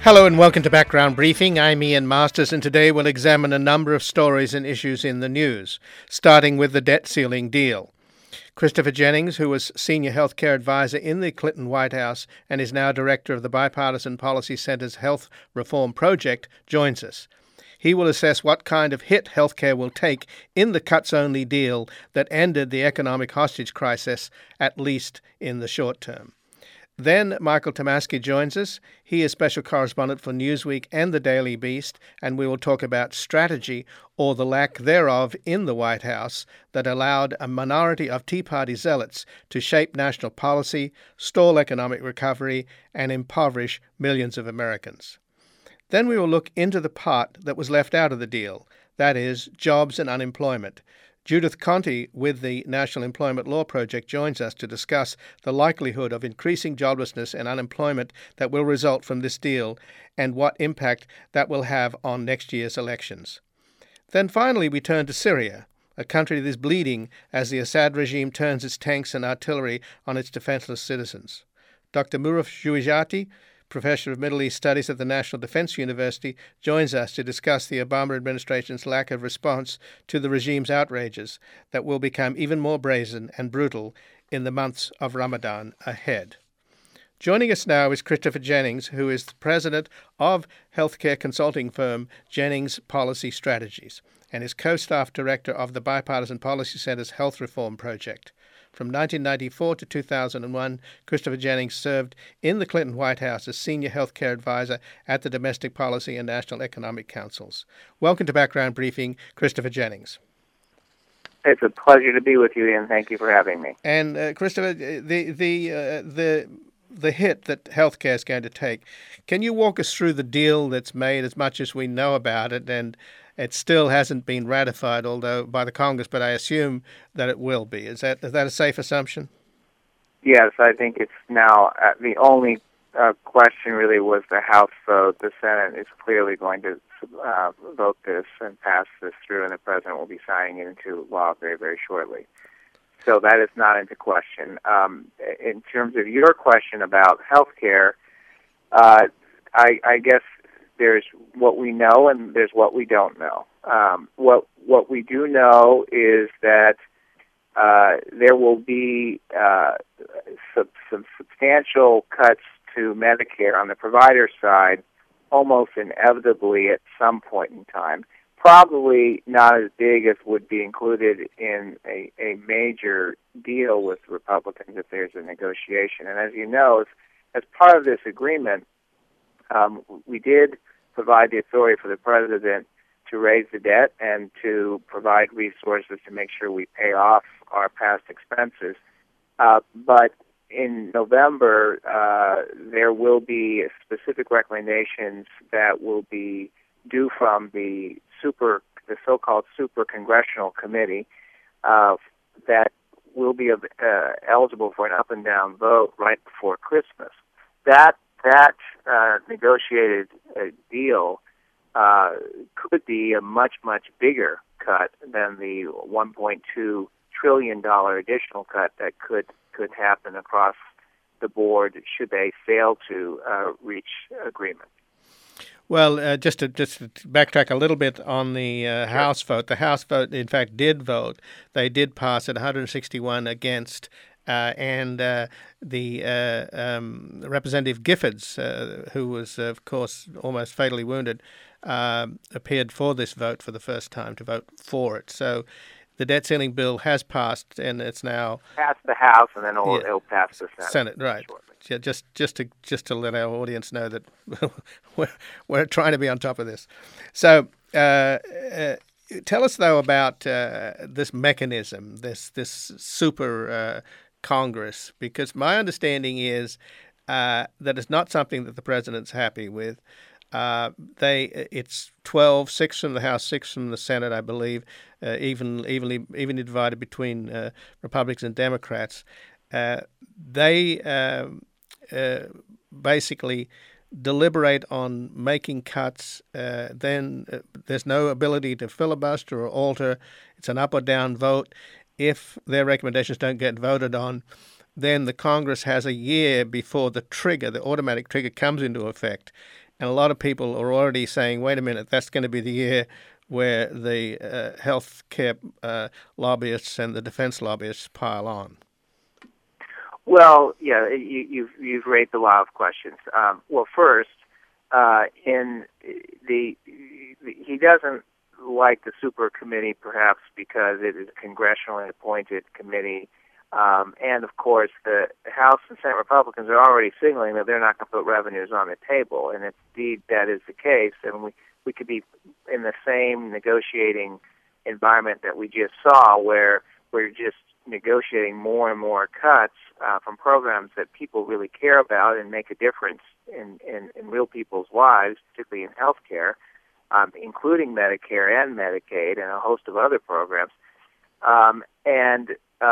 Hello and welcome to Background Briefing. I'm Ian Masters, and today we'll examine a number of stories and issues in the news, starting with the debt ceiling deal. Christopher Jennings, who was senior healthcare advisor in the Clinton White House and is now director of the Bipartisan Policy Center's Health Reform Project, joins us. He will assess what kind of hit healthcare will take in the cuts-only deal that ended the economic hostage crisis, at least in the short term. Then Michael Tomasky joins us. He is special correspondent for Newsweek and the Daily Beast, and we will talk about strategy, or the lack thereof, in the White House that allowed a minority of Tea Party zealots to shape national policy, stall economic recovery, and impoverish millions of Americans. Then we will look into the part that was left out of the deal, that is, jobs and unemployment. Judith Conte with the National Employment Law Project joins us to discuss the likelihood of increasing joblessness and unemployment that will result from this deal and what impact that will have on next year's elections. Then finally we turn to Syria, a country that is bleeding as the Assad regime turns its tanks and artillery on its defenseless citizens. Dr. Muruf Jouijati, Professor of Middle East Studies at the National Defense University, joins us to discuss the Obama administration's lack of response to the regime's outrages that will become even more brazen and brutal in the months of Ramadan ahead. Joining us now is Christopher Jennings, who is the president of healthcare consulting firm Jennings Policy Strategies and is co-staff director of the Bipartisan Policy Center's Health Reform Project. From 1994 to 2001, Christopher Jennings served in the Clinton White House as senior healthcare advisor at the Domestic Policy and National Economic Councils. Welcome to Background Briefing, Christopher Jennings. It's a pleasure to be with you, Ian. Thank you for having me. And Christopher, the hit that healthcare is going to take, can you walk us through the deal that's made, as much as we know about it, and it still hasn't been ratified, although by the Congress, but I assume that it will be. Is that a safe assumption? Yes, I think it's now the only question really was the House vote. The Senate is clearly going to vote this and pass this through, and the President will be signing it into law very, very shortly. So that is not into question. In terms of your question about health care, I guess there's what we know and there's what we don't know. What we do know is that there will be some substantial cuts to Medicare on the provider side, almost inevitably at some point in time. Probably not as big as would be included in a major deal with Republicans if there's a negotiation. And as you know, as part of this agreement, we did provide the authority for the President to raise the debt and to provide resources to make sure we pay off our past expenses. But in November, there will be specific recommendations that will be due from the so-called Super Congressional Committee that will be eligible for an up and down vote right before Christmas. That negotiated deal could be a much, much bigger cut than the $1.2 trillion additional cut that could happen across the board should they fail to reach agreement. Well, just to backtrack a little bit on the House vote. The House vote, in fact, did vote. They did pass at 161 against, and the Representative Giffords, who was, of course, almost fatally wounded, appeared for this vote for the first time to vote for it. So the debt ceiling bill has passed, and it's now passed the House, and then it'll pass the Senate. Right. Shortly. Yeah, just to let our audience know that we're trying to be on top of this. So tell us though about this mechanism, this super Congress, because my understanding is that it's not something that the president's happy with. It's 12, 6 from the House, 6 from the Senate, I believe, evenly divided between Republicans and Democrats. They basically deliberate on making cuts. Then there's no ability to filibuster or alter. It's an up or down vote. If their recommendations don't get voted on, then the Congress has a year before the automatic trigger comes into effect. And a lot of people are already saying, wait a minute, that's going to be the year where the health care lobbyists and the defense lobbyists pile on. Well, yeah, you've raised a lot of questions. Well, first, he doesn't like the super committee perhaps because it is a congressionally appointed committee, and of course the House and Senate Republicans are already signaling that they're not going to put revenues on the table, and if indeed that is the case, then we could be in the same negotiating environment that we just saw, where we're just negotiating more and more cuts from programs that people really care about and make a difference in real people's lives, particularly in health care, including Medicare and Medicaid and a host of other programs, and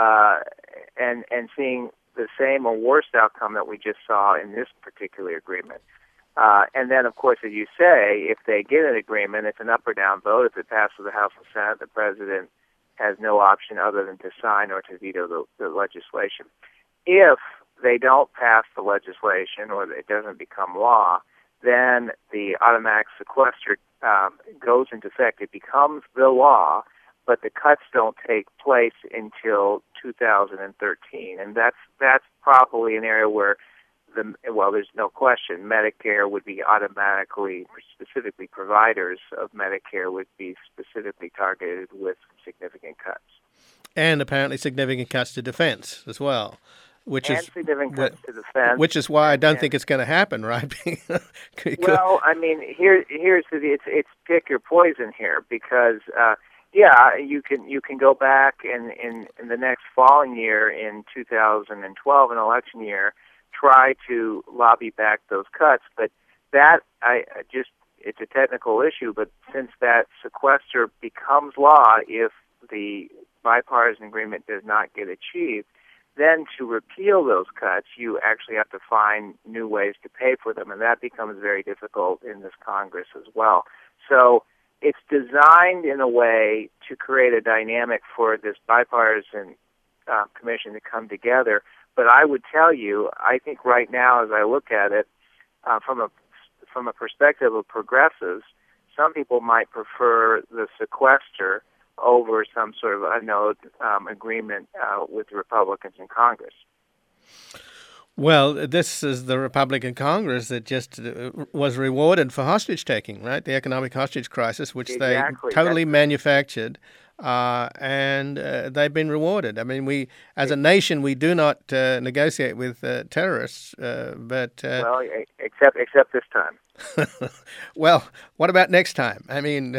seeing the same or worse outcome that we just saw in this particular agreement. And then, of course, as you say, if they get an agreement, it's an up or down vote. If it passes the House and Senate, the president has no option other than to sign or to veto the legislation. If they don't pass the legislation or it doesn't become law, then the automatic sequester goes into effect. It becomes the law, but the cuts don't take place until 2013, and that's probably an area where there's no question, Medicare would be automatically, specifically providers of Medicare would be specifically targeted with significant cuts. And apparently significant cuts to defense as well, which is why I don't think it's going to happen, right? Well, I mean, it's pick your poison here, because you can go back in the next following year in 2012, an election year, try to lobby back those cuts, but that it's a technical issue, but since that sequester becomes law if the bipartisan agreement does not get achieved, then to repeal those cuts, you actually have to find new ways to pay for them, and that becomes very difficult in this Congress as well. So it's designed in a way to create a dynamic for this bipartisan commission to come together. But I would tell you, I think right now, as I look at it, from a perspective of progressives, some people might prefer the sequester over some sort of unknown agreement with the Republicans in Congress. Well, this is the Republican Congress that just was rewarded for hostage taking, right? The economic hostage crisis, which they totally manufactured. And they've been rewarded. I mean, we, as a nation, we do not negotiate with terrorists, but well, except this time. Well, what about next time? I mean,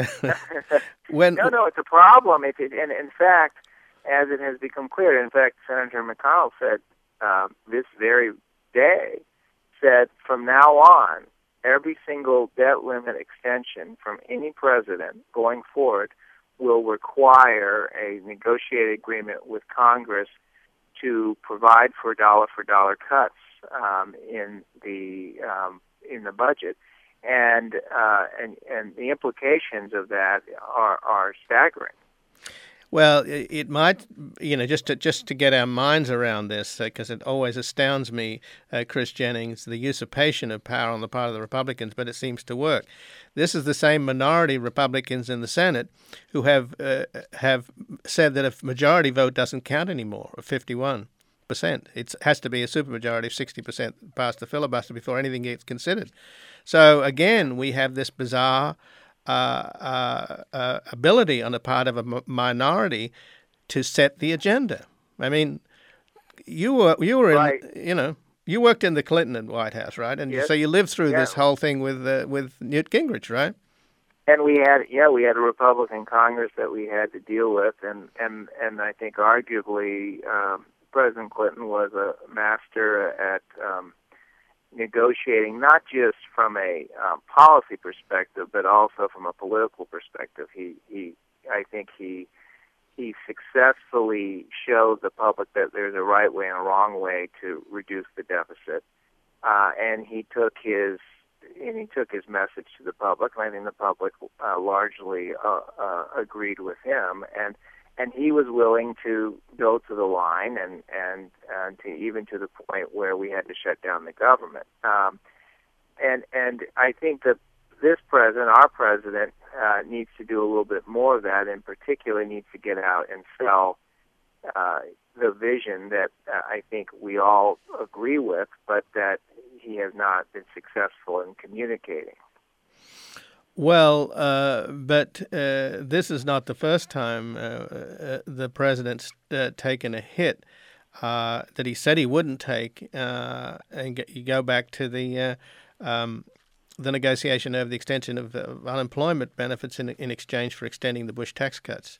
no, it's a problem. And in fact, as it has become clear, in fact, Senator McConnell said this very day, said from now on, every single debt limit extension from any president going forward will require a negotiated agreement with Congress to provide for dollar cuts in the budget, and the implications of that are staggering. Well, it might, just to get our minds around this, because it always astounds me, Chris Jennings, the usurpation of power on the part of the Republicans, but it seems to work. This is the same minority Republicans in the Senate who have said that a majority vote doesn't count anymore, of 51%. It has to be a supermajority of 60% past the filibuster before anything gets considered. So again, we have this bizarre ability on the part of a minority to set the agenda. I mean, you were right. You worked in the Clinton White House, right? And yes. So you lived through this whole thing with Newt Gingrich, right? And we had a Republican Congress that we had to deal with, and I think arguably President Clinton was a master at negotiating, not just from a policy perspective, but also from a political perspective. I think he successfully showed the public that there's a right way and a wrong way to reduce the deficit, and he took his message to the public. And I think the public largely agreed with him, and he was willing to go to the line and to even to the point where we had to shut down the government. and I think that this president, our president, needs to do a little bit more of that. In particular, needs to get out and sell the vision that I think we all agree with, but that he has not been successful in communicating. Well, but this is not the first time the president's taken a hit that he said he wouldn't take. And you go back to the negotiation over the extension of unemployment benefits in exchange for extending the Bush tax cuts.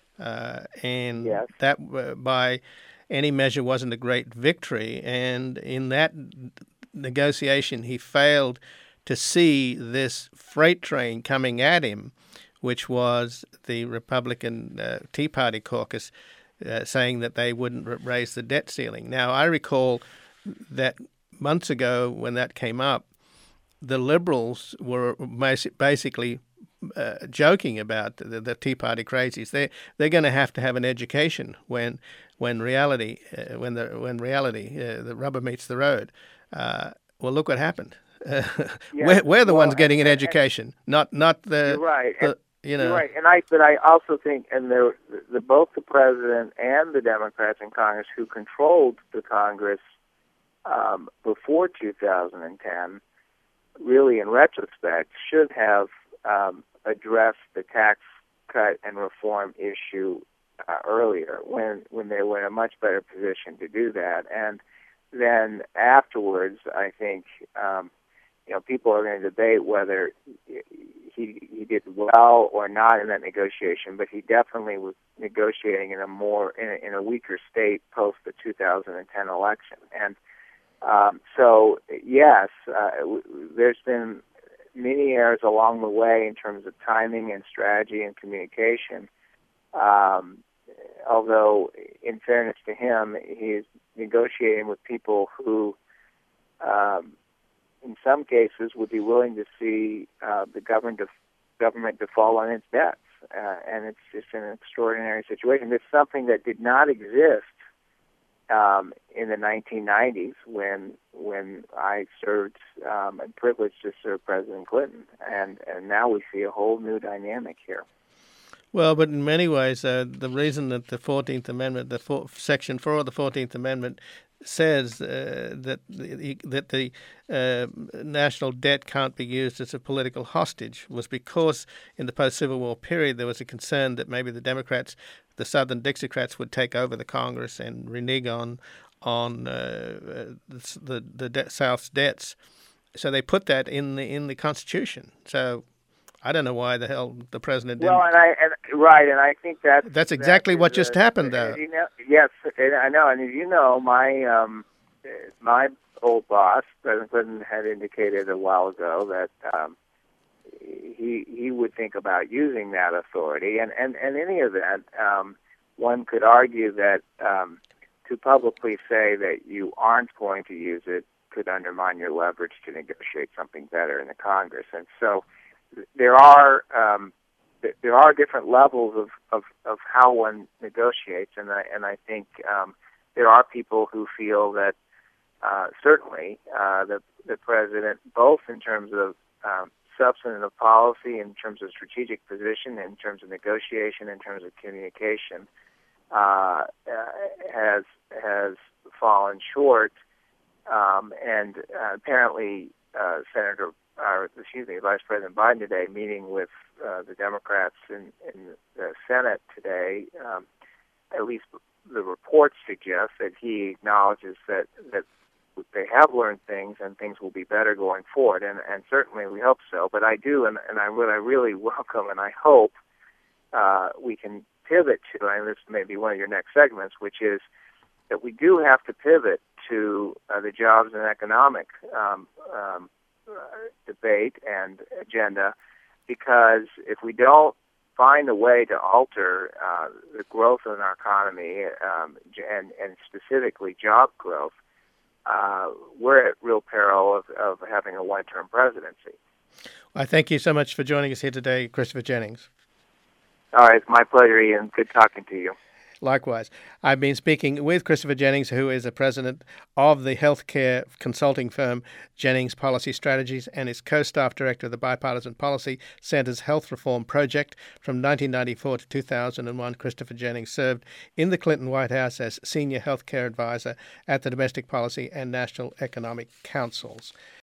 And yes. That, by any measure, wasn't a great victory. And in that negotiation, he failed to see this freight train coming at him, which was the Republican Tea Party caucus saying that they wouldn't raise the debt ceiling. Now, I recall that months ago when that came up, the liberals were basically joking about the Tea Party crazies. They're going to have an education when reality the rubber meets the road. Well, look what happened. We're the ones getting an education, not the. You're right. You're right, but I also think, and both the president and the Democrats in Congress who controlled the Congress before 2010, really, in retrospect, should have addressed the tax cut and reform issue earlier, when they were in a much better position to do that. And then afterwards, I think people are going to debate whether he did well or not in that negotiation, but he definitely was negotiating in a weaker state post the 2010 election. And so, yes, there's been many errors along the way in terms of timing and strategy and communication. Although, in fairness to him, he's negotiating with people who, in some cases, would be willing to see the government default on its debts. And it's just an extraordinary situation. It's something that did not exist in the 1990s when I served and privileged to serve President Clinton, and now we see a whole new dynamic here. Well, but in many ways, the reason that the 14th Amendment, Section 4 of the 14th Amendment, says that the national debt can't be used as a political hostage was because in the post-Civil War period there was a concern that maybe the Democrats, the Southern Dixiecrats, would take over the Congress and renege on the South's debts. So they put that in the Constitution. So I don't know why the hell the president didn't. Well, and I think that's exactly what just happened, though. Yes, I know, and as you know, my old boss, President Clinton, had indicated a while ago that he would think about using that authority, and in any event, one could argue that to publicly say that you aren't going to use it could undermine your leverage to negotiate something better in the Congress, and so. There are different levels of how one negotiates, and I think there are people who feel that certainly the president, both in terms of substantive policy, in terms of strategic position, in terms of negotiation, in terms of communication, has fallen short, and apparently Vice President Biden today, meeting with the Democrats in the Senate today, at least the reports suggest that he acknowledges that they have learned things and things will be better going forward, and certainly we hope so. But I do, and what I really welcome and I hope we can pivot to, and this may be one of your next segments, which is that we do have to pivot to the jobs and economic debate and agenda, because if we don't find a way to alter the growth in our economy and specifically job growth, we're at real peril of having a one-term presidency. I thank you so much for joining us here today, Christopher Jennings. All right, it's my pleasure, Ian. Good talking to you. Likewise. I've been speaking with Christopher Jennings, who is the president of the healthcare consulting firm Jennings Policy Strategies and is co-staff director of the Bipartisan Policy Center's Health Reform Project. From 1994 to 2001, Christopher Jennings served in the Clinton White House as senior healthcare advisor at the Domestic Policy and National Economic Councils.